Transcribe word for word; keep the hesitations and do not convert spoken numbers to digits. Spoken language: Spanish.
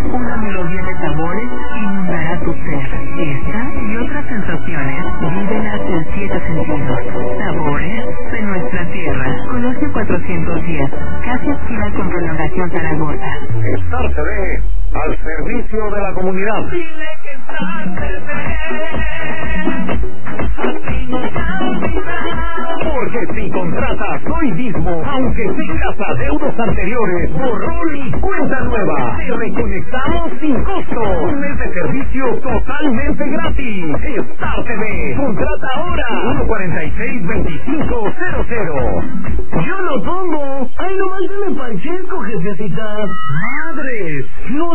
Una melodía de sabores inundará tu ser. Esta y otras sensaciones, vívelas en siete sentidos. Sabores de nuestra tierra. Colosio cuatrocientos diez, casi esquina con prolongación Zaragoza. Star T V, al servicio de la comunidad. Dile que Star T V, así no porque si contratas hoy mismo, aunque tengas adeudos anteriores, borrón y cuenta nueva, te reconectamos sin costo. Un mes de servicio totalmente gratis. Star T V. Contrata ahora. uno cuarenta y seis, veinticinco cero cero. Yo lo pongo. Ay, nomás deme Pacheco, jefecita. ¡Madres! ¡No